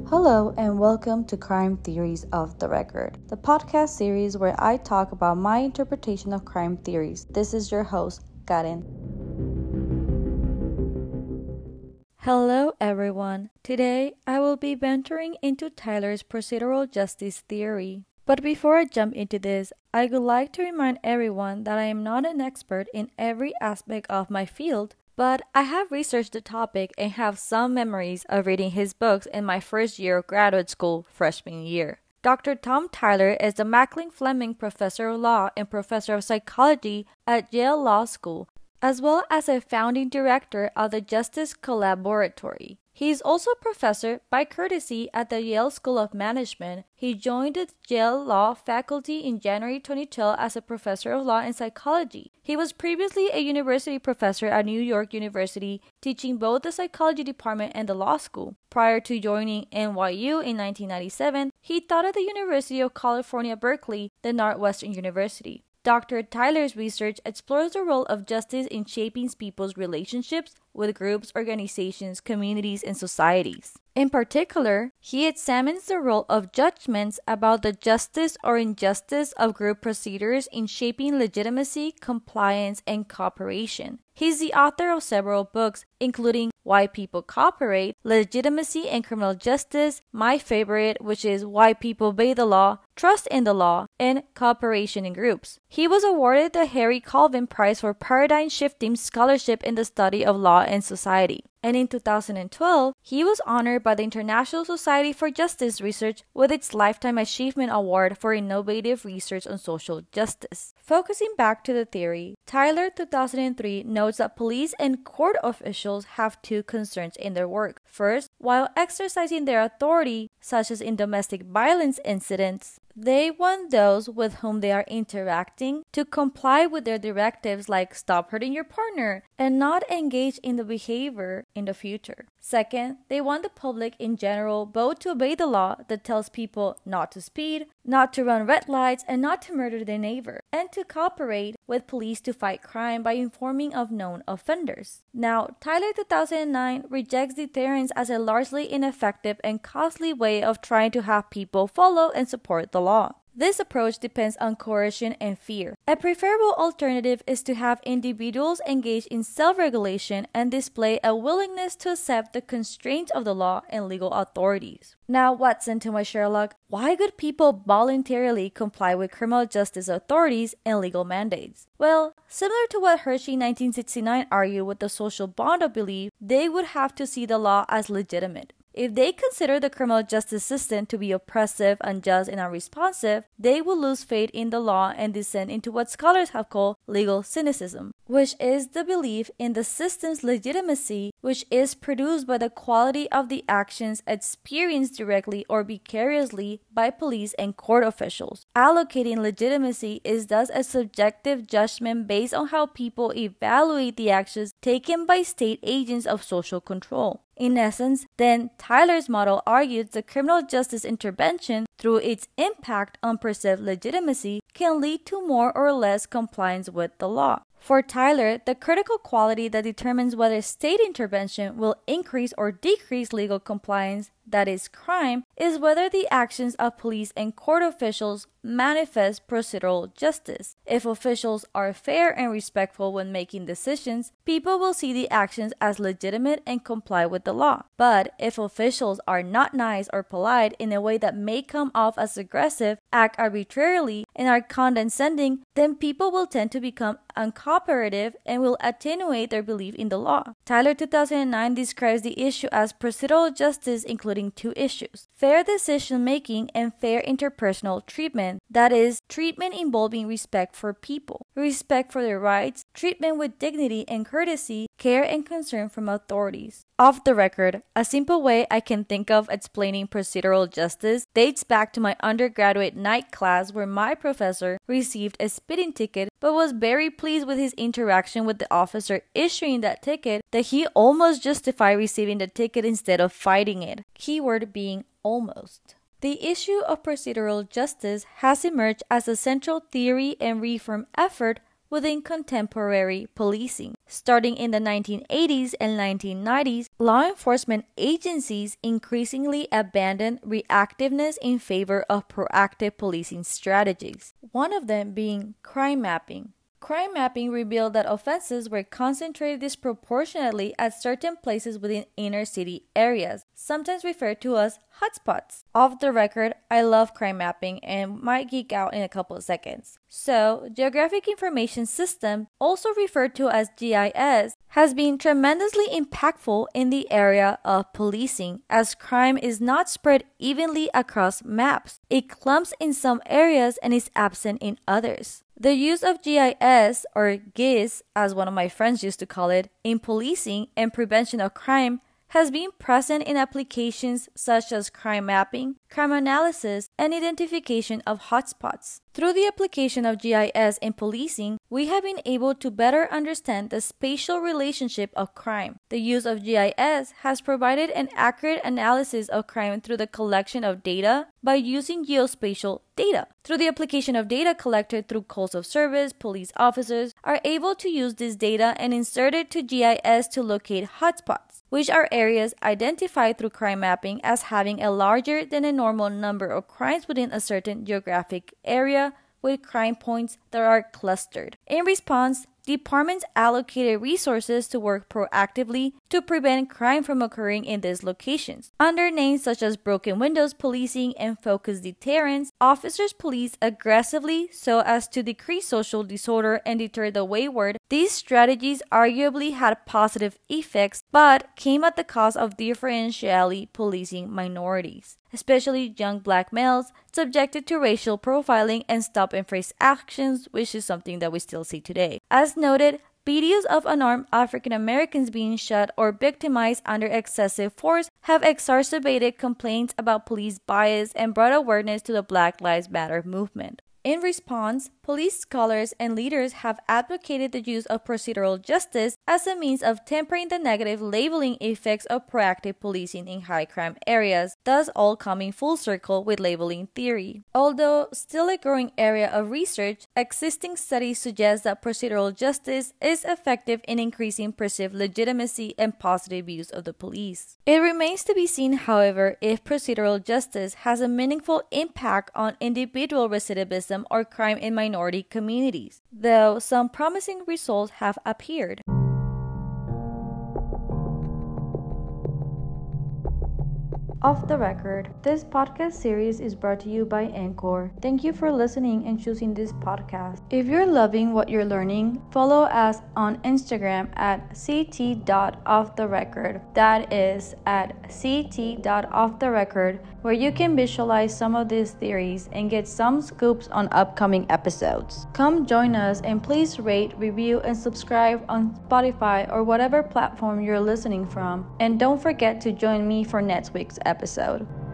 Hello and welcome to Crime Theories Off the Record, the podcast series where I talk about my interpretation of crime theories. This is your host, Karen. Hello everyone. Today I will be venturing into Tyler's procedural justice theory. But before I jump into this, I would like to remind everyone that I am not an expert in every aspect of my field, but I have researched the topic and have some memories of reading his books in my first year of graduate school, freshman year. Dr. Tom Tyler is the Mackling Fleming Professor of Law and Professor of Psychology at Yale Law School, as well as a founding director of the Justice Collaboratory. He is also a professor by courtesy at the Yale School of Management. He joined the Yale Law faculty in January 2012 as a professor of law and psychology. He was previously a university professor at New York University, teaching both the psychology department and the law school. Prior to joining NYU in 1997, he taught at the University of California, Berkeley, the Northwestern University. Dr. Tyler's research explores the role of justice in shaping people's relationships with groups, organizations, communities, and societies. In particular, he examines the role of judgments about the justice or injustice of group procedures in shaping legitimacy, compliance, and cooperation. He's the author of several books, including Why People Cooperate, Legitimacy and Criminal Justice, my favorite, which is Why People Obey the Law, Trust in the Law, and Cooperation in Groups. He was awarded the Harry Colvin Prize for paradigm-shifting scholarship in the study of law and society. And in 2012, he was honored by the International Society for Justice Research with its Lifetime Achievement Award for innovative research on social justice. Focusing back to the theory, Tyler 2003 notes that police and court officials have two concerns in their work. First, while exercising their authority, such as in domestic violence incidents, they want those with whom they are interacting to comply with their directives like stop hurting your partner and not engage in the behavior in the future. Second, they want the public in general both to obey the law that tells people not to speed, not to run red lights, and not to murder their neighbor, and to cooperate with police to fight crime by informing of known offenders. Now, Tyler 2009 rejects deterrence as a largely ineffective and costly way of trying to have people follow and support the law. This approach depends on coercion and fear. A preferable alternative is to have individuals engage in self-regulation and display a willingness to accept the constraints of the law and legal authorities. Now, Watson to my Sherlock, why would people voluntarily comply with criminal justice authorities and legal mandates? Well, similar to what Hershey 1969 argued with the social bond of belief, they would have to see the law as legitimate. If they consider the criminal justice system to be oppressive, unjust, and unresponsive, they will lose faith in the law and descend into what scholars have called legal cynicism, which is the belief in the system's legitimacy, which is produced by the quality of the actions experienced directly or vicariously by police and court officials. Allocating legitimacy is thus a subjective judgment based on how people evaluate the actions taken by state agents of social control. In essence, then, Tyler's model argues the criminal justice intervention, through its impact on perceived legitimacy, can lead to more or less compliance with the law. For Tyler, the critical quality that determines whether state intervention will increase or decrease legal compliance, that is crime, is whether the actions of police and court officials manifest procedural justice. If officials are fair and respectful when making decisions, people will see the actions as legitimate and comply with the law. But if officials are not nice or polite in a way that may come off as aggressive, act arbitrarily, and are condescending, then people will tend to become uncooperative and will attenuate their belief in the law. Tyler 2009 describes the issue as procedural justice, including two issues: fair decision making and fair interpersonal treatment, that is, treatment involving respect for people, respect for their rights, treatment with dignity and courtesy, care and concern from authorities. Off the record, a simple way I can think of explaining procedural justice dates back to my undergraduate night class where my professor received a speeding ticket but was very pleased with his interaction with the officer issuing that ticket that he almost justified receiving the ticket instead of fighting it. Keyword being almost. The issue of procedural justice has emerged as a central theory and reform effort within contemporary policing. Starting in the 1980s and 1990s, law enforcement agencies increasingly abandoned reactiveness in favor of proactive policing strategies, one of them being crime mapping. Crime mapping revealed that offenses were concentrated disproportionately at certain places within inner city areas, sometimes referred to as hotspots. Off the record, I love crime mapping and might geek out in a couple of seconds. So, Geographic Information System, also referred to as GIS, has been tremendously impactful in the area of policing, as crime is not spread evenly across maps. It clumps in some areas and is absent in others. The use of GIS, or GIS as one of my friends used to call it, in policing and prevention of crime has been present in applications such as crime mapping, crime analysis, and identification of hotspots. Through the application of GIS in policing, we have been able to better understand the spatial relationship of crime. The use of GIS has provided an accurate analysis of crime through the collection of data by using geospatial data. Through the application of data collected through calls of service, police officers are able to use this data and insert it to GIS to locate hotspots, which are areas identified through crime mapping as having a larger than a normal number of crimes within a certain geographic area with crime points that are clustered. In response, departments allocated resources to work proactively to prevent crime from occurring in these locations. Under names such as broken windows policing and focused deterrence, officers police aggressively so as to decrease social disorder and deter the wayward. These strategies arguably had positive effects, but came at the cost of differentially policing minorities, especially young black males subjected to racial profiling and stop and frisk actions, which is something that we still see today. As noted, videos of unarmed African Americans being shot or victimized under excessive force have exacerbated complaints about police bias and brought awareness to the Black Lives Matter movement. In response, police scholars and leaders have advocated the use of procedural justice as a means of tempering the negative labeling effects of proactive policing in high crime areas, thus all coming full circle with labeling theory. Although still a growing area of research, existing studies suggest that procedural justice is effective in increasing perceived legitimacy and positive use of the police. It remains to be seen, however, if procedural justice has a meaningful impact on individual recidivism or crime in minority communities, though some promising results have appeared. Off the Record. This podcast series is brought to you by Anchor. Thank you for listening and choosing this podcast. If you're loving what you're learning, follow us on Instagram at ct.offtherecord. That is at ct.offtherecord, where you can visualize some of these theories and get some scoops on upcoming episodes. Come join us and please rate, review, and subscribe on Spotify or whatever platform you're listening from. And don't forget to join me for next week's episode.